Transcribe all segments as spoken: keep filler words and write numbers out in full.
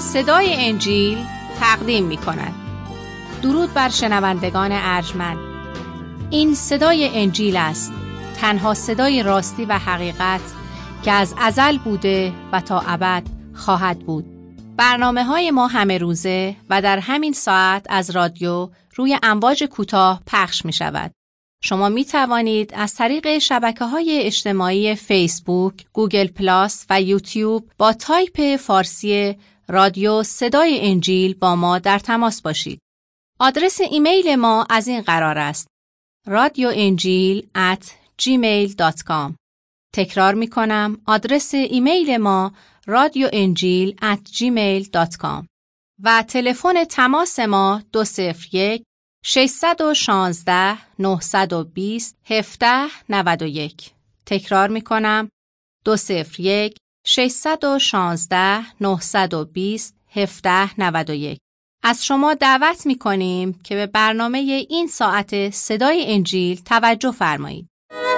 صدای انجیل تقدیم می کند. درود بر شنوندگان ارجمند. این صدای انجیل است، تنها صدای راستی و حقیقت که از ازل بوده و تا ابد خواهد بود. برنامه های ما همه روزه و در همین ساعت از رادیو روی امواج کوتاه پخش می شود. شما می توانید از طریق شبکه‌های اجتماعی فیسبوک، گوگل پلاس و یوتیوب با تایپ فارسی رادیو صدای انجیل با ما در تماس باشید. آدرس ایمیل ما از این قرار است: رادیو انجیل ات جیمیل دات کام. تکرار می کنم، آدرس ایمیل ما رادیو انجیل ات جیمیل دات کام و تلفن تماس ما دو صفر یک ششصد و شانزده نهصد و بیست هفده نود و یک. تکرار می کنم، دو صفر یک ششصد و شانزده نهصد و بیست هفده نود و یک. از شما دعوت می کنیم که به برنامه این ساعت صدای انجیل توجه فرمایید.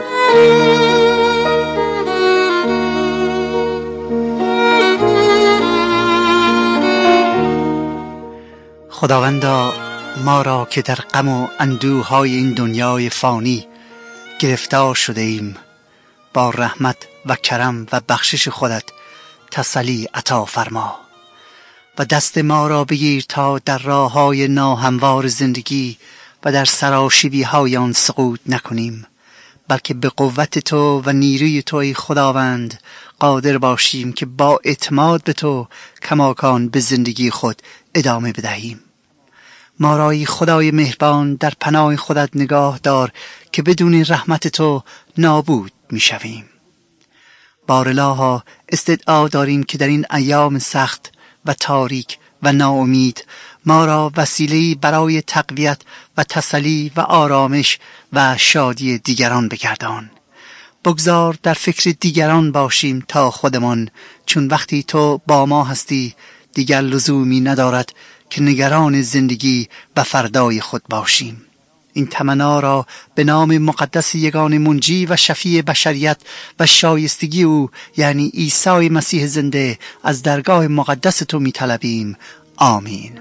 خداوندا، ما را که در غم و اندوهای این دنیای فانی گرفتار شده ایم، با رحمت و کرم و بخشش خودت تسلی عطا فرما و دست ما را بگیر تا در راههای ناهموار زندگی و در سراشیبی‌های آن سقوط نکنیم، بلکه به قوت تو و نیروی تو ای خداوند قادر باشیم که با اعتماد به تو کماکان به زندگی خود ادامه بدهیم. ما را ای خدای مهربان در پناه خودت نگاه دار که بدون رحمت تو نابود می شویم. بارالها استدعا داریم که در این ایام سخت و تاریک و ناامید ما را وسیله‌ای برای تقویت و تسلی و آرامش و شادی دیگران بگردان. بگذار در فکر دیگران باشیم تا خودمان، چون وقتی تو با ما هستی دیگر لزومی ندارد که نگران زندگی و فردای خود باشیم. این تمنا را به نام مقدس یگان منجی و شفیع بشریت و شایستگی او یعنی عیسی مسیح زنده از درگاه مقدس تو می طلبیم. آمین.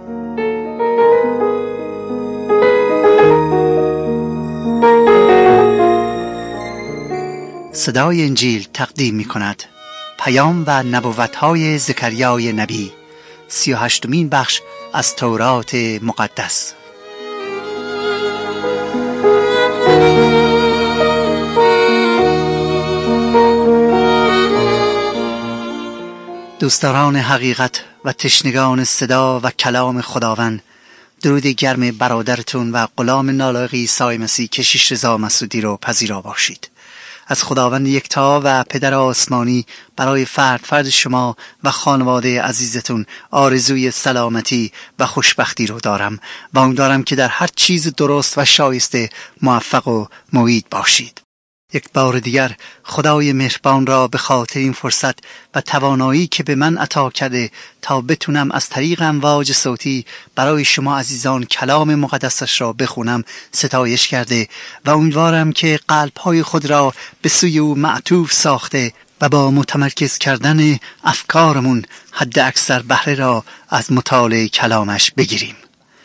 صدای انجیل تقدیم می کند پیام و نبوت‌های زکریای نبی، سی و هشتمین بخش از تورات مقدس. دوستداران حقیقت و تشنگان صدا و کلام خداوند، درود گرم برادرتون و غلام نالایق عیسی مسیح کشیش رضا مسعودی رو پذیرا باشید. از خداوند یکتا و پدر آسمانی برای فرد فرد شما و خانواده عزیزتون آرزوی سلامتی و خوشبختی رو دارم و امیدوارم که در هر چیز درست و شایسته موفق و معید باشید. یک بار دیگر خدای مهربان را به خاطر این فرصت و توانایی که به من عطا کرده تا بتونم از طریق امواج صوتی برای شما عزیزان کلام مقدسش را بخونم ستایش کرده و امیدوارم که قلب‌های خود را به سوی او معطوف ساخته و با متمرکز کردن افکارمون حد اکثر بهره را از مطالعه کلامش بگیریم.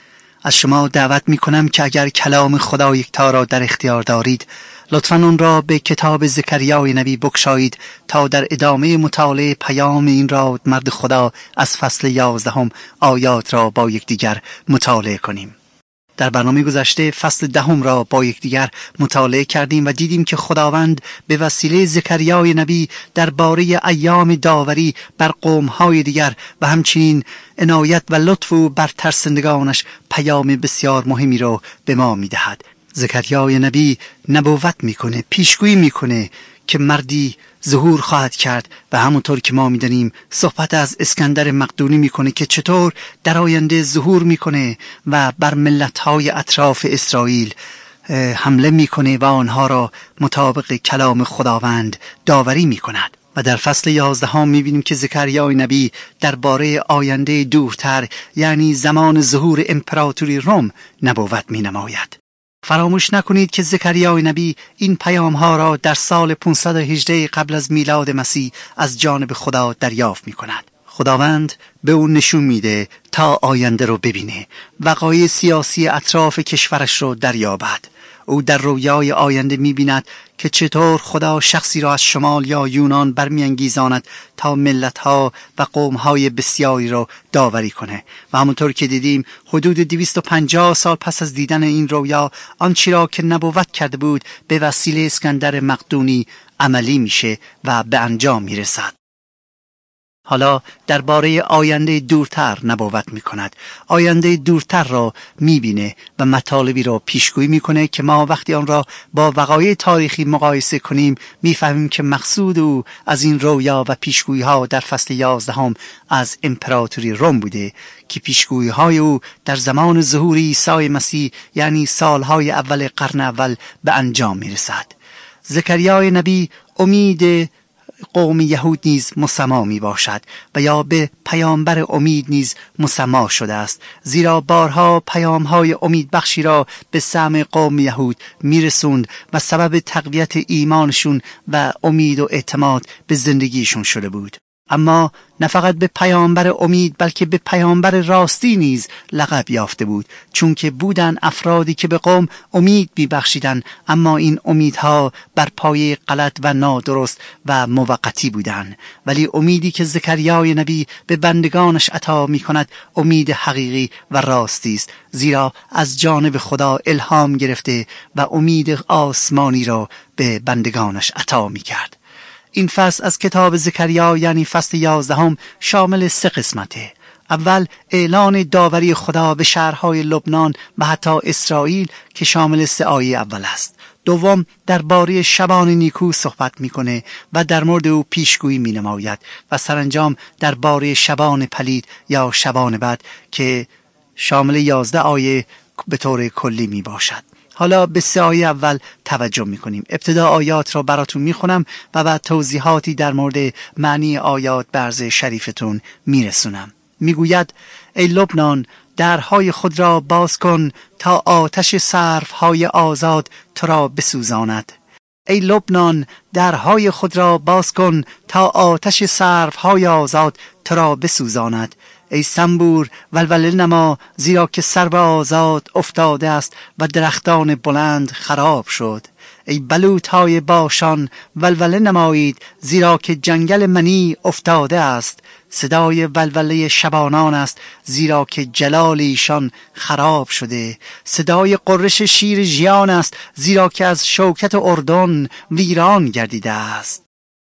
از شما دعوت می کنم که اگر کلام خدا یکتا را در اختیار دارید لطفاً اون را به کتاب زکریای نبی بگشایید تا در ادامه مطالعه پیام این را مرد خدا از فصل یازدهم آیات را با یکدیگر مطالعه کنیم. در برنامه گذشته فصل دهم را با یکدیگر مطالعه کردیم و دیدیم که خداوند به وسیله زکریای نبی درباره ایام داوری بر قوم‌های دیگر و همچنین عنایت و لطف او بر ترسندگانش پیام بسیار مهمی را به ما می‌دهد. زکریای نبی نبوت میکنه، پیشگویی میکنه که مردی ظهور خواهد کرد و همونطور که ما میدونیم صحبت از اسکندر مقدونی میکنه که چطور در آینده ظهور میکنه و بر ملت‌های اطراف اسرائیل حمله میکنه و آنها را مطابق کلام خداوند داوری میکند. و در فصل یازدهم میبینیم که زکریای نبی درباره آینده دورتر یعنی زمان ظهور امپراتوری روم نبوت مینماید. فراموش نکنید که زکریای نبی این پیام ها را در سال پانصد و هجده قبل از میلاد مسیح از جانب خدا دریافت می کند. خداوند به او نشون میده تا آینده رو ببینه، وقایع سیاسی اطراف کشورش رو دریابد. او در رویای آینده می‌بیند که چطور خدا شخصی را از شمال یا یونان برمی‌انگیزاند تا ملت‌ها و قوم‌های بسیاری را داوری کنه. و همونطور که دیدیم حدود دویست و پنجاه سال پس از دیدن این رویا، آنچه را که نبوت کرده بود به وسیله اسکندر مقدونی عملی میشه و به انجام میرسد. حالا درباره آینده دورتر نبوت میکند. آینده دورتر را میبینه و مطالبی را پیشگویی میکنه که ما وقتی آن را با وقایع تاریخی مقایسه کنیم میفهمیم که مقصود او از این رویا و پیشگویی ها در فصل یازدهم از امپراتوری روم بوده که پیشگویی های او در زمان ظهور عیسی مسیح یعنی سالهای اول قرن اول به انجام میرسد. زکریای نبی امید قوم یهود نیز مسما می باشد و یا به پیامبر امید نیز مسما شده است، زیرا بارها پیامهای امید بخشی را به سمع قوم یهود می رسوند و سبب تقویت ایمانشون و امید و اعتماد به زندگیشون شده بود. اما نه فقط به پیامبر امید بلکه به پیامبر راستی نیز لقب یافته بود، چون که بودن افرادی که به قوم امید میبخشیدند، اما این امیدها بر پایه غلط و نادرست و موقتی بودند. ولی امیدی که زکریای نبی به بندگانش عطا میکند امید حقیقی و راستی است، زیرا از جانب خدا الهام گرفته و امید آسمانی را به بندگانش عطا میکرد. این فصل از کتاب زکریا یعنی فصل یازدهم شامل سه قسمته. اول اعلان داوری خدا به شهرهای لبنان و حتی اسرائیل که شامل سه آیه اول است. دوم درباره شبان نیکو صحبت میکنه و در مورد او پیشگویی مینماید و سرانجام درباره شبان پلید یا شبان بد که شامل یازده آیه به طور کلی می باشد. حالا به سه آیه اول توجه میکنیم. ابتدا آیات را براتون میخونم و بعد توضیحاتی در مورد معنی آیات به عرض شریفتون میرسونم. میگوید ای لبنان درهای خود را باز کن تا آتش سرفهای آزاد تو را بسوزاند. ای لبنان درهای خود را باز کن تا آتش سرفهای آزاد تو را بسوزاند. ای سنبور ولوله نما زیرا که سرو آزاد افتاده است و درختان بلند خراب شد. ای بلوطهای باشان ولوله نمایید زیرا که جنگل منی افتاده است. صدای ولوله شبانان است زیرا که جلال ایشان خراب شده. صدای قررش شیر ژیان است زیرا که از شوکت اردن ویران گردیده است.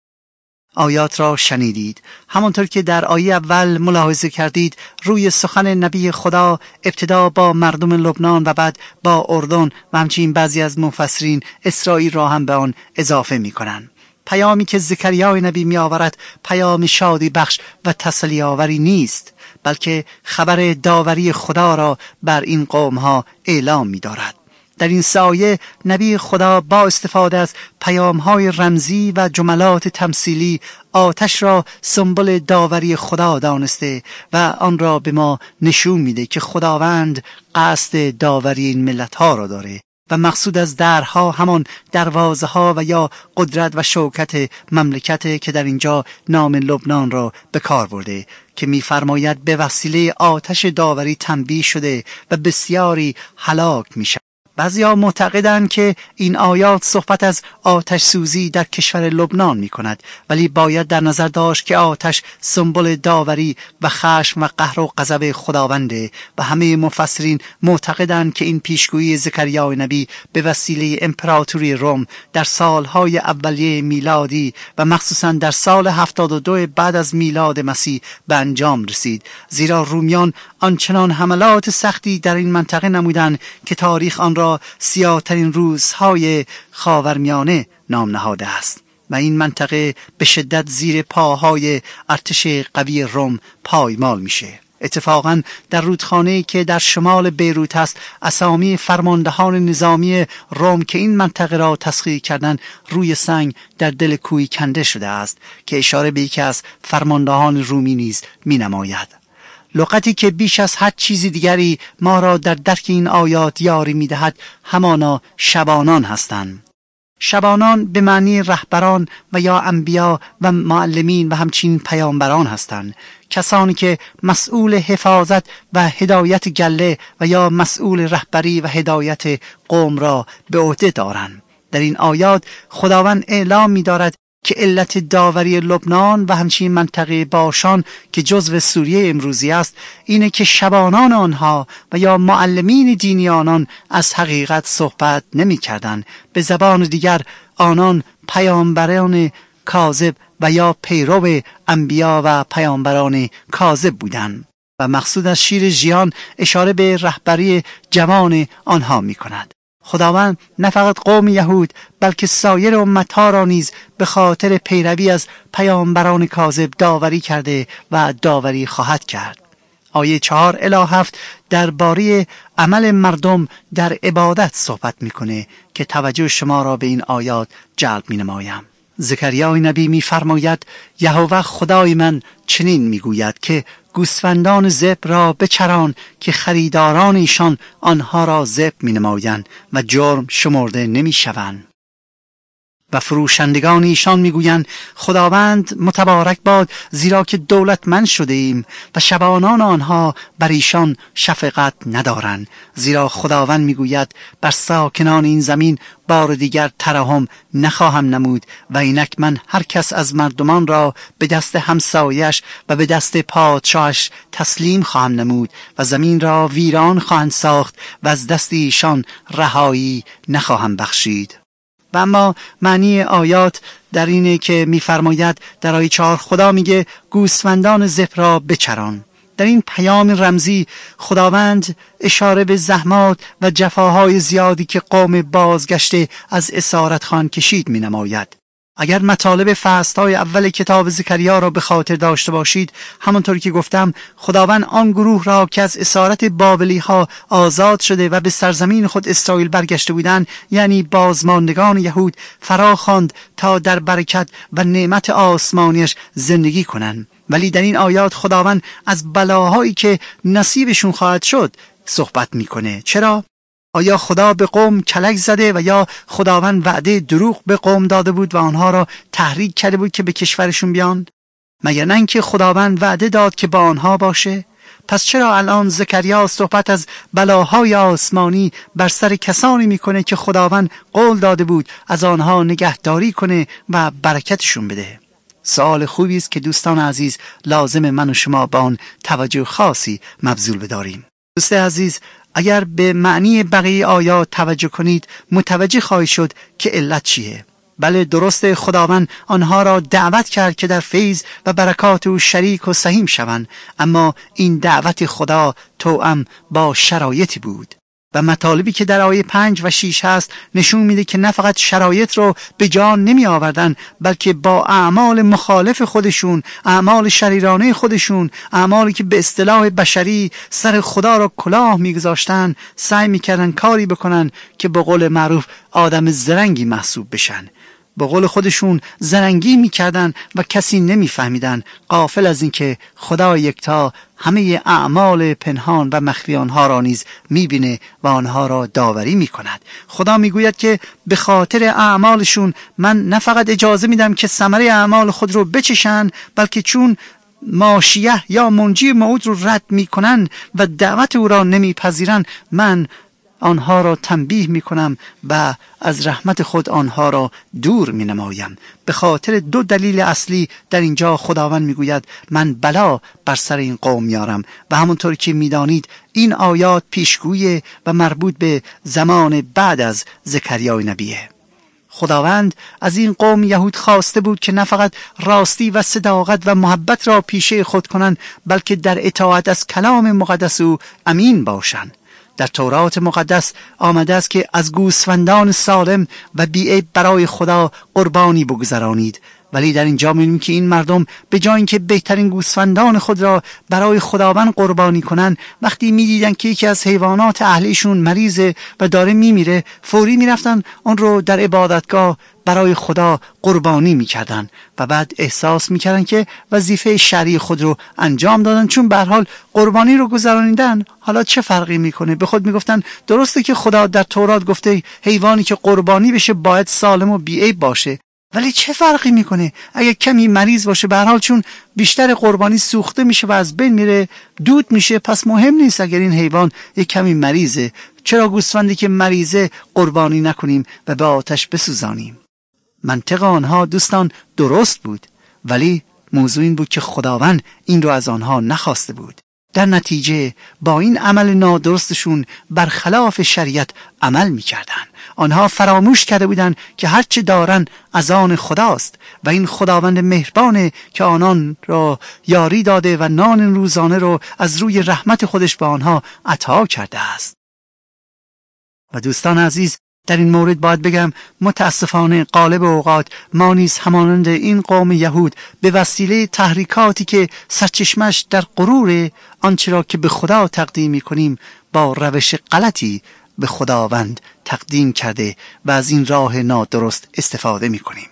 آیات را شنیدید. همانطور که در آیه اول ملاحظه کردید روی سخن نبی خدا ابتدا با مردم لبنان و بعد با اردن و همچنین بعضی از مفسرین اسرائیل را هم به آن اضافه می کنند. پیامی که زکریای نبی می آورد پیام شادی بخش و تسلی آوری نیست، بلکه خبر داوری خدا را بر این قوم ها اعلام می دارد. در این سایه نبی خدا با استفاده از پیام‌های رمزی و جملات تمثیلی آتش را سمبل داوری خدا دانسته و آن را به ما نشون میده که خداوند قصد داوری این ملت‌ها را داره و مقصود از درها همان دروازه‌ها و یا قدرت و شوکت مملکت که در اینجا نام لبنان را به کار برده که می‌فرماید به وسیله آتش داوری تنبیه شده و بسیاری هلاک میشه. بعضیا معتقدند که این آیات صحبت از آتش سوزی در کشور لبنان می کند، ولی باید در نظر داشت که آتش سمبل داوری و خشم و قهر و غضب خداونده و همه مفسرین معتقدند که این پیشگویی زکریای نبی به وسیله امپراتوری روم در سالهای اولیه میلادی و مخصوصا در سال هفتاد و دو بعد از میلاد مسیح به انجام رسید، زیرا رومیان آنچنان حملات سختی در این منطقه نمودند که تاریخ آن را سیاه‌ترین روزهای خاورمیانه نام نهاده است و این منطقه به شدت زیر پاهای ارتش قوی روم پایمال میشه. اتفاقاً در رودخانه‌ای که در شمال بیروت است اسامی فرماندهان نظامی روم که این منطقه را تسخیر کردند روی سنگ در دل کوهی کنده شده است که اشاره به یکی از فرماندهان رومی نیز می‌نماید. لغتی که بیش از هر چیز دیگری ما را در درک این آیات یاری می‌دهد همانا شبانان هستند. شبانان به معنی رهبران و یا انبیا و معلمین و همچنین پیامبران هستند کسانی که مسئول حفاظت و هدایت گله و یا مسئول رهبری و هدایت قوم را به عهده دارند. در این آیات خداوند اعلام می‌دارد که علت داوری لبنان و همچنین منطقه باشان که جزو سوریه امروزی است اینه که شبانان آنها و یا معلمین دینی آنان از حقیقت صحبت نمی کردن. به زبان دیگر آنان پیامبران کاذب و یا پیرو انبیا و پیامبران کاذب بودند و مقصود از شیر ژیان اشاره به رهبری جوان آنها می کند. خداوند نه فقط قوم یهود بلکه سایر امتها را نیز به خاطر پیروی از پیامبران کاذب داوری کرده و داوری خواهد کرد. آیه چهار الی هفت درباره عمل مردم در عبادت صحبت میکنه که توجه شما را به این آیات جلب مینمایم. زکریای نبی میفرماید یهوه خدای من چنین میگوید که گوسفندان ذبح را بچران که خریداران ایشان آنها را ذبح می‌نمایند و جرم شمرده نمی‌شوند. و فروشندگان ایشان میگویند خداوند متبارک باد زیرا که دولتمند شده ایم و شبانان آنها بر ایشان شفقت ندارند. زیرا خداوند میگوید بر ساکنان این زمین بار دیگر ترحم نخواهم نمود و اینک من هر کس از مردمان را به دست همسایش و به دست پادشاهش تسلیم خواهم نمود و زمین را ویران خواهند ساخت و از دست ایشان رهایی نخواهم بخشید. و اما معنی آیات در اینه که میفرماید در آیه چهار خدا میگه گوسفندان ذبح را بچران. در این پیام رمزی خداوند اشاره به زحمات و جفاهای زیادی که قوم بازگشته از اسارت خان کشید می نماید. اگر مطالب فصل‌های اول کتاب زکریا را به خاطر داشته باشید، همانطور که گفتم خداوند آن گروه را که از اسارت بابلی ها آزاد شده و به سرزمین خود اسرائیل برگشته بودند، یعنی بازماندگان یهود، فرا خواند تا در برکت و نعمت آسمانیش زندگی کنند. ولی در این آیات خداوند از بلاهایی که نصیبشون خواهد شد صحبت میکنه. چرا؟ آیا خدا به قوم کلک زده و یا خداوند وعده دروغ به قوم داده بود و آنها را تحریک کرده بود که به کشورشون بیان؟ مگر نه اینکه خداوند وعده داد که با آنها باشه؟ پس چرا الان زکریا صحبت از بلاهای آسمانی بر سر کسانی میکنه که خداوند قول داده بود از آنها نگهداری کنه و برکتشون بده؟ سوال خوبی است که دوستان عزیز لازم من و شما با آن توجه خاصی مبذول بداریم. دوست عزیز، اگر به معنی بقیه آیات توجه کنید متوجه خواهید شد که علت چیه. بله درست خداوند آنها را دعوت کرد که در فیض و برکات او شریک و سهیم شوند، اما این دعوت خدا توأم با شرایطی بود و مطالبی که در آیه پنج و شیش هست نشون میده که نه فقط شرایط رو به جا نمی آوردن بلکه با اعمال مخالف خودشون، اعمال شریرانه خودشون، اعمالی که به اصطلاح بشری سر خدا را کلاه میگذاشتن، سعی میکردن کاری بکنن که به قول معروف آدم زرنگی محسوب بشن. به قول خودشون زرنگی میکردن و کسی نمیفهمیدن، غافل از اینکه خدا یکتا همه اعمال پنهان و مخفی آنها را نیز میبینه و آنها را داوری میکند. خدا میگوید که به خاطر اعمالشون من نه فقط اجازه میدم که ثمره اعمال خود رو بچشن، بلکه چون ماشیه یا منجی موعود رو رد میکنن و دعوت او را نمیپذیرن، من آنها را تنبیه می کنم و از رحمت خود آنها را دور می نمایم. به خاطر دو دلیل اصلی در اینجا خداوند می گوید من بلا بر سر این قوم میارم و همونطور که می دانید این آیات پیشگوی و مربوط به زمان بعد از زکریای نبیه. خداوند از این قوم یهود خواسته بود که نه فقط راستی و صداقت و محبت را پیشه خود کنند بلکه در اطاعت از کلام مقدس او امین باشند. در تورات مقدس آمده است که از گوسفندان سالم و بیعیب برای خدا قربانی بگذرانید، ولی در اینجا می‌بینیم که این مردم به جای اینکه بهترین گوسفندان خود را برای خداوند قربانی کنن، وقتی می‌دیدن که یکی از حیوانات اهلیشون مریضه و داره میمیره، فوری میرفتن اون رو در عبادتگاه برای خدا قربانی میکردن و بعد احساس میکردن که وظیفه شرعی خود رو انجام دادن، چون به هر حال قربانی رو گذرانیدن، حالا چه فرقی میکنه. به خود میگفتن درسته که خدا در تورات گفته حیوانی که قربانی بشه باید سالم و بیعیب باشه، ولی چه فرقی میکنه اگه کمی مریض باشه؟ به هر حال چون بیشتر قربانی سوخته میشه و از بین میره، دود میشه، پس مهم نیست اگر این حیوان یک کمی مریضه. چرا گوسفندی که مریضه قربانی نکنیم و به آتش بسوزانیم؟ منطق آنها دوستان درست بود، ولی موضوع این بود که خداوند این رو از آنها نخواسته بود. در نتیجه با این عمل نادرستشون برخلاف شریعت عمل میکردن. آنها فراموش کرده بودند که هرچه دارن از آن خداست و این خداوند مهربانه که آنان را یاری داده و نان روزانه رو از روی رحمت خودش به آنها عطا کرده است. و دوستان عزیز، در این مورد باید بگم متاسفانه غالب اوقات ما نیز همانند این قوم یهود به وسیله تحریکاتی که سرچشمش در غرور آنچه را که به خدا تقدیم می‌کنیم با روش غلطی به خداوند تقدیم کرده و از این راه نادرست استفاده می‌کنیم.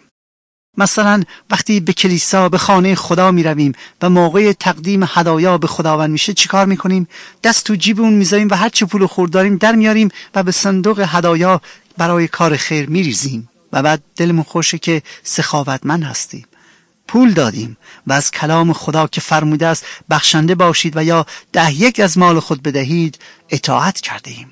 مثلا وقتی به کلیسا، به خانه خدا می رویم و موقع تقدیم هدایا به خداوند میشه چیکار میکنیم؟ دست تو جیب اون میذاریم و هر چه پول خورد داریم در میاریم و به صندوق هدایا برای کار خیر میریزیم و بعد دلمون خوشه که سخاوتمند هستیم، پول دادیم و از کلام خدا که فرموده است بخشنده باشید و یا ده یک از مال خود بدهید اطاعت کردیم.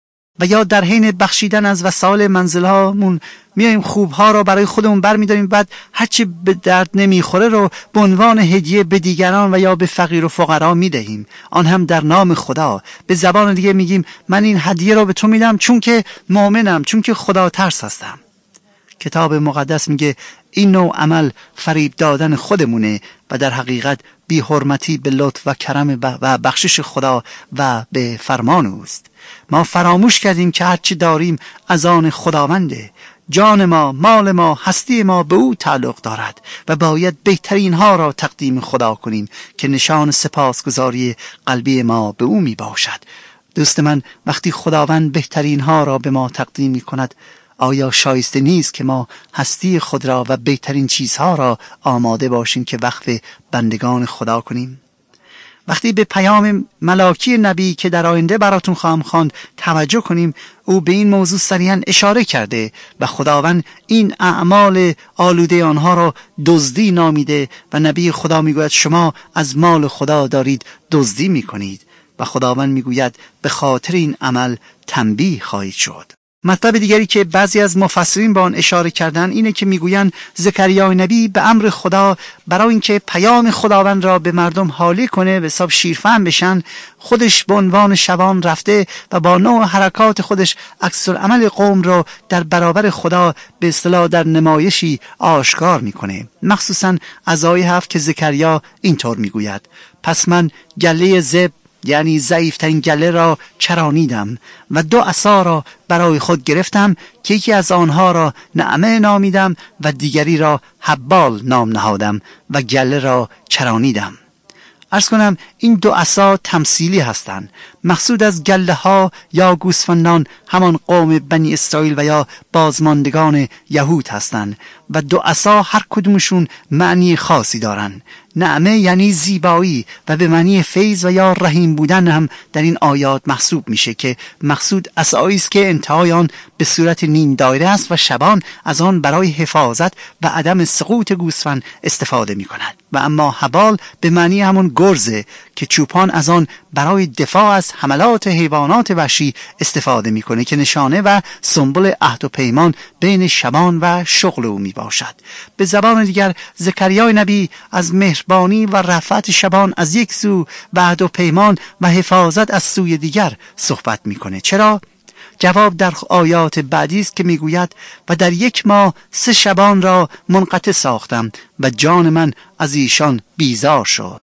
و یا در حین بخشیدن از وسایل منزلهامون میایم خوبها را برای خودمون برمی‌داریم، بعد هرچی به درد نمیخوره رو به عنوان هدیه به دیگران و یا به فقیر و فقرا میدهیم، آن هم در نام خدا. به زبان دیگه میگیم من این هدیه رو به تو میدم چون که مؤمنم، چون که خدا ترس هستم. کتاب مقدس میگه این نوع عمل فریب دادن خودمونه و در حقیقت بی حرمتی به لطف و کرم و بخشش خدا و به فرمان اوست. ما فراموش کردیم که هرچی داریم از آن خداونده. جان ما، مال ما، هستی ما به او تعلق دارد و باید بهترین ها را تقدیم خدا کنیم که نشان سپاسگزاری قلبی ما به او می باشد. دوست من، وقتی خداوند بهترین ها را به ما تقدیم می کند، آیا شایسته نیست که ما هستی خود را و بهترین چیزها را آماده باشیم که وقف بندگان خدا کنیم؟ وقتی به پیام ملاکی نبی که در آینده براتون خواهم خواند توجه کنیم، او به این موضوع صریحاً اشاره کرده و خداوند این اعمال آلوده آنها را دزدی نامیده و نبی خدا میگوید شما از مال خدا دارید دزدی میکنید و خداوند میگوید به خاطر این عمل تنبیه خواهید شد. مطلب دیگری که بعضی از مفسرین با آن اشاره کردن اینه که میگویند زکریا نبی به امر خدا برای اینکه پیام خداوند را به مردم حالی کنه به حساب شیرفهم بشن، خودش به عنوان شبان رفته و با نوع حرکات خودش عکس العمل قوم را در برابر خدا به اصطلاح در نمایشی آشکار میکنه. مخصوصا از آیه هفت که زکریا اینطور میگوید پس من گله زب یعنی ضعیفترین گله را چرانیدم و دو عصا را برای خود گرفتم که یکی از آنها را نعمه نامیدم و دیگری را حبال نام نهادم و گله را چرانیدم. عرض کنم این دو عصا تمثیلی هستند. مقصود از گله ها یا گوسفندان همان قوم بنی اسرائیل و یا بازماندگان یهود هستند و دو عصا هر کدومشون معنی خاصی دارن. نعمه یعنی زیبایی و به معنی فیض و یا رحیم بودن هم در این آیات محسوب میشه که مقصود عصایی است که انتهای آن به صورت نیم دایره است و شبان از آن برای حفاظت و عدم سقوط گوسفند استفاده میکنند. و اما حبال به معنی همون گرزه که چوپان از آن برای دفاع از حملات حیوانات وحشی استفاده میکنه که نشانه و سمبل عهد و پیمان بین شبان و شغل او میباشد. به زبان دیگر زکریا نبی از مهربانی و رفعت شبان از یک سو و عهد و پیمان و حفاظت از سوی دیگر صحبت میکنه. چرا؟ جواب در آیات بعدی است که میگوید و در یک ماه سه شبان را منقطع ساختم و جان من از ایشان بیزار شد.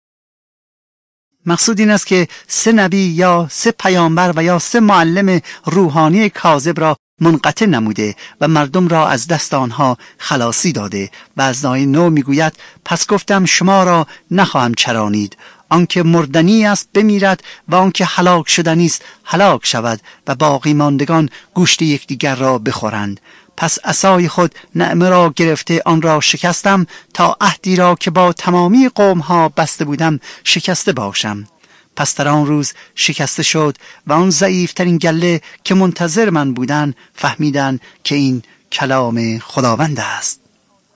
مقصود این است که سه نبی یا سه پیامبر و یا سه معلم روحانی کاذب را منقطع نموده و مردم را از دست آنها خلاصی داده و از آیه نو میگوید پس گفتم شما را نخواهم چرانید، آنکه مردنی است بمیرد و آنکه هلاک شدنی است هلاک شود و باقی ماندگان گوشت یکدیگر را بخورند. پس عصای خود نعمه را گرفته آن را شکستم تا عهدی را که با تمامی قوم ها بسته بودم شکسته باشم. پس در آن روز شکسته شد و آن ضعیفترین گله که منتظر من بودن فهمیدن که این کلام خداوند است.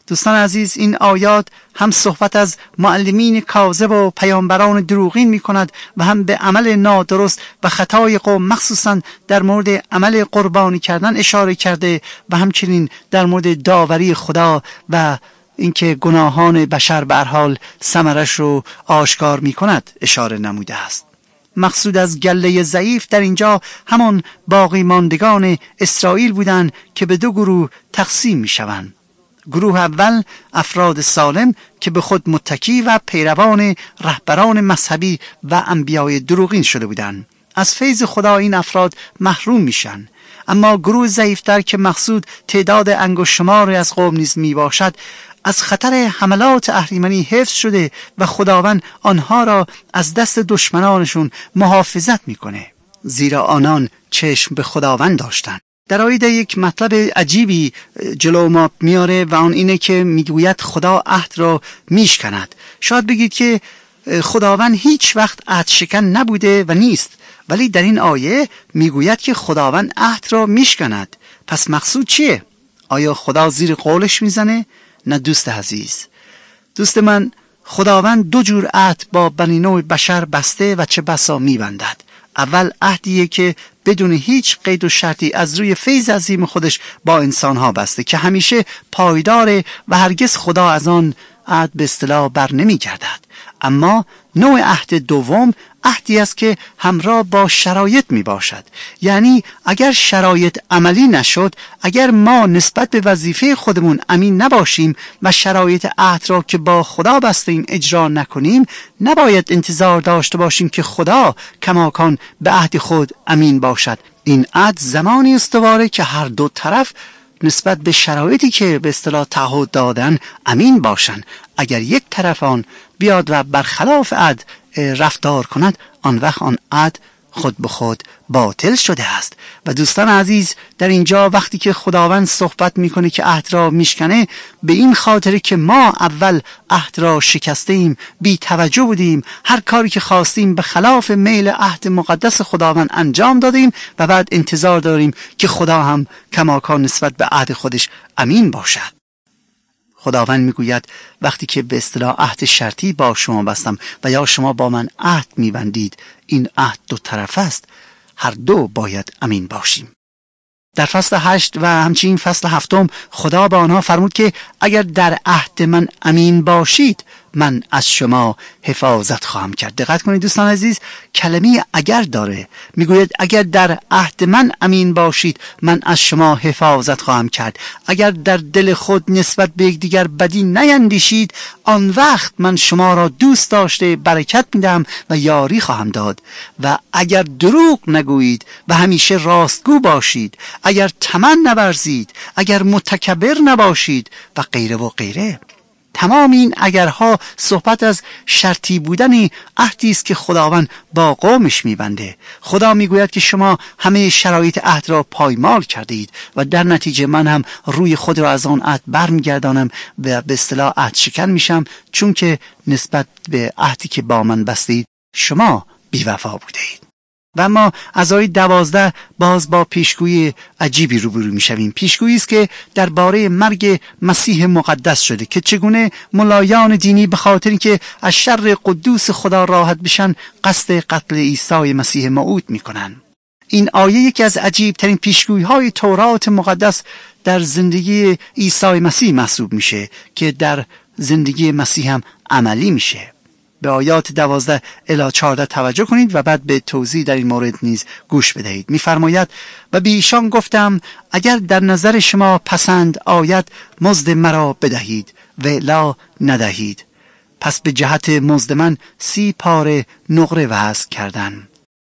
دوستان عزیز، این آیات هم صحبت از معلمین کاذب و پیامبران دروغین می کند و هم به عمل نادرست و خطای قوم مخصوصا در مورد عمل قربانی کردن اشاره کرده و همچنین در مورد داوری خدا و اینکه گناهان بشر به هر حال ثمرش رو آشکار می کند اشاره نموده است. مقصود از گله ضعیف در اینجا همان باقی ماندگان اسرائیل بودند که به دو گروه تقسیم می شوند. گروه اول افراد سالم که به خود متکی و پیروان رهبران مذهبی و انبیای دروغین شده بودند. از فیض خدا این افراد محروم میشن. اما گروه ضعیفتر که مقصود تعداد انگشت شماری از قوم نیز می باشد از خطر حملات اهریمنی حفظ شده و خداوند آنها را از دست دشمنانشون محافظت میکنه، زیرا آنان چشم به خداوند داشتند. در آیه یک مطلب عجیبی جلو ما میاره و آن اینه که میگوید خدا عهد را میشکند. شاید بگید که خداوند هیچ وقت عهد شکن نبوده و نیست، ولی در این آیه میگوید که خداوند عهد را میشکند. پس مقصود چیه؟ آیا خدا زیر قولش میزنه؟ نه دوست عزیز. دوست من، خداوند دو جور عهد با بنی نوع بشر بسته و چه بسا میبندد. اول عهدیه که بدون هیچ قید و شرطی از روی فیض عظیم خودش با انسانها بسته که همیشه پایداره و هرگز خدا از آن عهد به اصطلاح بر نمی گردد. اما نوع عهد دوم عهدی است که همراه با شرایط می باشد. یعنی اگر شرایط عملی نشد، اگر ما نسبت به وظیفه خودمون امین نباشیم و شرایط عهد را که با خدا بستیم اجرا نکنیم، نباید انتظار داشته باشیم که خدا کماکان به عهد خود امین باشد. این عهد زمانی استواره که هر دو طرف نسبت به شرایطی که به اصطلاح تعهد دادن امین باشند. اگر یک طرف آن بیاد و برخلاف عهد رفتار کند، آن وقت آن عهد خود به خود باطل شده است. و دوستان عزیز، در اینجا وقتی که خداوند صحبت میکنه که عهد را میشکنه، به این خاطر که ما اول عهد را شکسته ایم، بی توجه بودیم، هر کاری که خواستیم به خلاف میل عهد مقدس خداوند انجام دادیم و بعد انتظار داریم که خدا هم کماکان نسبت به عهد خودش امین باشد. خداوند میگوید وقتی که به اصطلاح عهد شرطی با شما بستم و یا شما با من عهد میبندید، این عهد دو طرف است، هر دو باید امین باشیم. در فصل هشت و همچنین فصل هفتم خدا به آنها فرمود که اگر در عهد من امین باشید، من از شما حفاظت خواهم کرد. دقت کنید دوستان عزیز، کلمه اگر داره. میگوید اگر در عهد من امین باشید، من از شما حفاظت خواهم کرد. اگر در دل خود نسبت به یکدیگر بدی نیندیشید، آن وقت من شما را دوست داشته برکت میدم و یاری خواهم داد. و اگر دروغ نگویید و همیشه راستگو باشید، اگر طمع نورزید، اگر متکبر نباشید و غیره و غیره. تمام این اگرها صحبت از شرطی بودن عهدی است که خداوند با قومش میبنده. خدا میگوید که شما همه شرایط عهد را پایمال کردید و در نتیجه من هم روی خود را از آن عهد برمیگردانم و به اصطلاح عهد شکن میشم، چون که نسبت به عهدی که با من بستید شما بی‌وفا بودید. و اما از آیه دوازده باز با پیشگویی عجیبی روبرو میشویم. پیشگویی است که درباره مرگ مسیح مقدس شده که چگونه ملایان دینی به خاطر اینکه از شر قدوس خدا راحت بشن قصد قتل عیسی مسیح موعود میکنن. این آیه یکی از عجیب ترین پیشگویی های تورات مقدس در زندگی عیسی مسیح محسوب میشه که در زندگی مسیح هم عملی میشه. به آیات دوازده الی چهارده توجه کنید و بعد به توضیح در این مورد نیز گوش بدهید. می‌فرماید و به ایشان گفتم اگر در نظر شما پسند آید مزد مرا بدهید و لا ندهید. پس به جهت مزد من سی پاره نقره وضع کردن.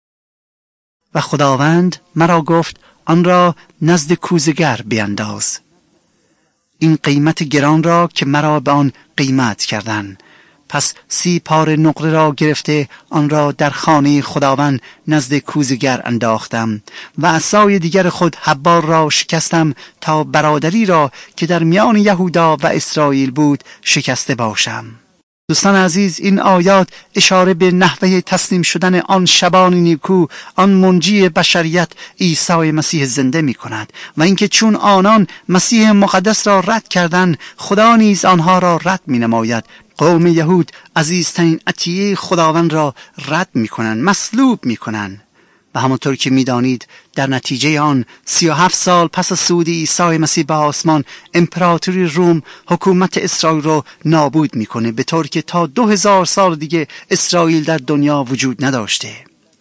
و خداوند مرا گفت آن را نزد کوزگر بینداز. این قیمت گران را که مرا به آن قیمت کردن. پس سی پاره نقره را گرفته آن را در خانه خداوند نزد کوزگر انداختم و عصای دیگر خود حبار را شکستم تا برادری را که در میان یهودا و اسرائیل بود شکسته باشم. دوستان عزیز، این آیات اشاره به نحوه تسلیم شدن آن شبان نیکو، آن منجی بشریت عیسی مسیح زنده می کند و اینکه چون آنان مسیح مقدس را رد کردند، خدا نیز آنها را رد می نماید. قوم یهود عزیزترین عطیه خداوند را رد می کنند، مصلوب می کنند. و همونطور که می‌دانید در نتیجه آن سی و هفت سال پس از صعود عیسی مسیح به آسمان، امپراتوری روم حکومت اسرائیل را نابود می‌کنه، به طور که تا دو هزار سال دیگه اسرائیل در دنیا وجود نداشته.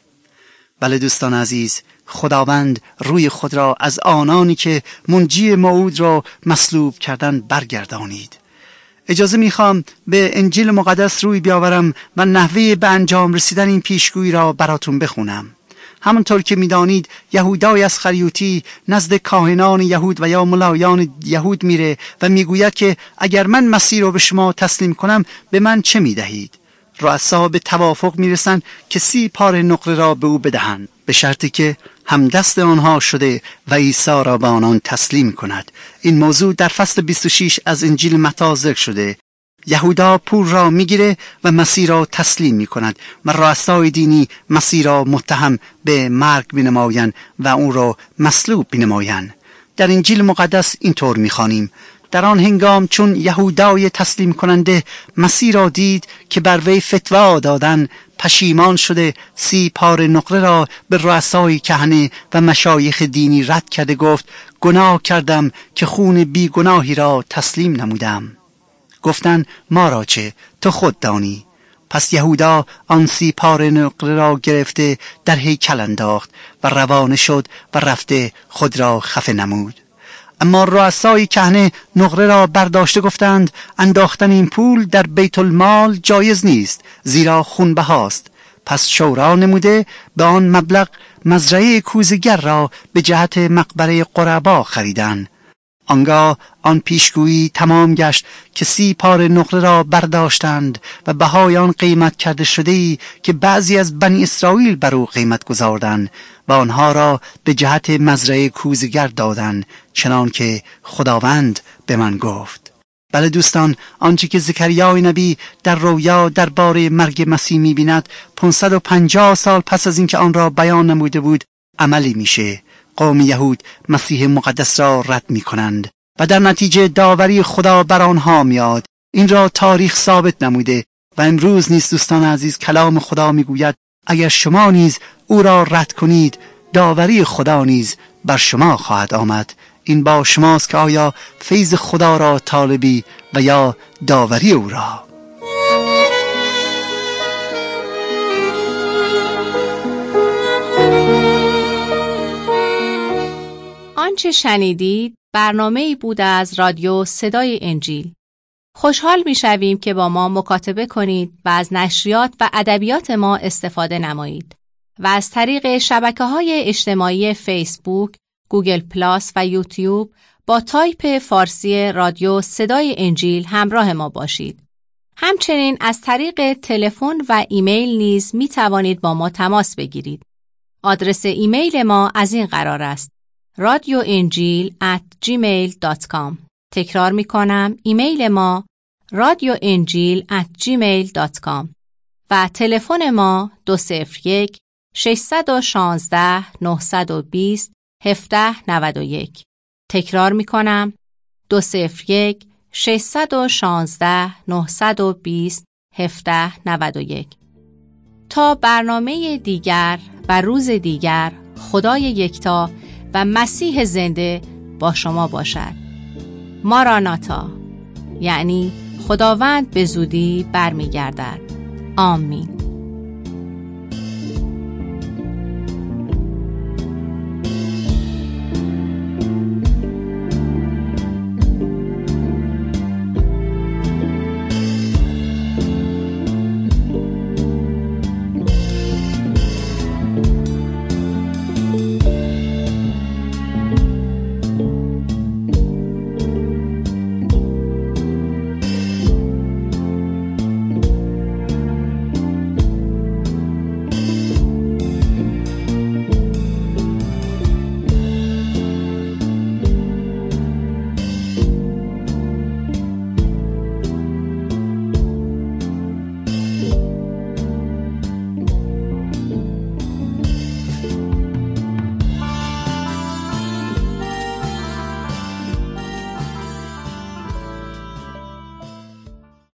بله دوستان عزیز، خداوند روی خود را از آنانی که منجی موعود را مصلوب کردند برگردانید. اجازه میخوام به انجیل مقدس روی بیاورم و نحوه به انجام رسیدن این پیشگویی را براتون بخونم. همونطور که میدانید یهودای اسخریوطی نزد کاهنان یهود و یا ملایان یهود میره و میگوید که اگر من مسیح را به شما تسلیم کنم به من چه میدهید؟ رؤسا به توافق میرسن که سی پاره نقره را به او بدهند، به شرطی که همدست آنها شده و عیسی را به آنان تسلیم کند. این موضوع در فصل بیست و شش از انجیل متی ذکر شده. یهودا پول را میگیره و مسیح را تسلیم میکند و رؤسای دینی مسیح را متهم به مرگ بنمایند و اون را مصلوب بنمایند. در انجیل مقدس اینطور میخوانیم: در آن هنگام چون یهودای تسلیم کننده مسیح را دید که بر وی فتوا دادن، پشیمان شده سی پاره نقره را به رؤسای کهنه و مشایخ دینی رد کرده گفت: گناه کردم که خون بی گناهی را تسلیم نمودم. گفتن: ما را چه، تو خود دانی. پس یهودا آن سی پاره نقره را گرفته در هیکل انداخت و روانه شد و رفته خود را خفه نمود. اما رؤسای کهنه نقره را برداشته گفتند: انداختن این پول در بیت المال جایز نیست، زیرا خونبهاست. پس شورا نموده به آن مبلغ مزرعه کوزگر را به جهت مقبره قربا خریدند. آنگاه آن پیشگویی تمام گشت که سی پاره نقره را برداشتند و بهای آن قیمت کرده شده‌ای که بعضی از بنی اسرائیل بر او قیمت گذاردند و آنها را به جهت مزرعه کوزگر دادند، چنان که خداوند به من گفت. بله دوستان، آنچه که زکریای نبی در رویا درباره مرگ مسیح می‌بیند پانصد و پنجاه سال پس از اینکه آن را بیان نموده بود عملی میشه. قوم یهود مسیح مقدس را رد می کنند و در نتیجه داوری خدا بر آنها میاد. این را تاریخ ثابت نموده و امروز نیز دوستان عزیز کلام خدا می گوید اگر شما نیز او را رد کنید، داوری خدا نیز بر شما خواهد آمد. این با شماست که آیا فیض خدا را طالبی و یا داوری او را. آنچه شنیدید برنامه‌ای بود از رادیو صدای انجیل. خوشحال می‌شویم که با ما مکاتبه کنید و از نشریات و ادبیات ما استفاده نمایید و از طریق شبکه‌های اجتماعی فیسبوک، گوگل پلاس و یوتیوب با تایپ فارسی رادیو صدای انجیل همراه ما باشید. همچنین از طریق تلفن و ایمیل نیز می‌توانید با ما تماس بگیرید. آدرس ایمیل ما از این قرار است: رادیو انجیل ات جیمیل دات کام. تکرار می کنم، ایمیل ما رادیو انجیل ات جیمیل دات کام و تلفن ما دو صفر یک ششصد و شانزده نهصد و بیست هفده نود و یک. تکرار می کنم، دو صفر یک ششصد و شانزده نهصد و بیست هفده نود و یک. تا برنامه دیگر و روز دیگر، خدای یکتا و مسیح زنده با شما باشد. ماراناتا، یعنی خداوند به زودی برمیگردد. آمین.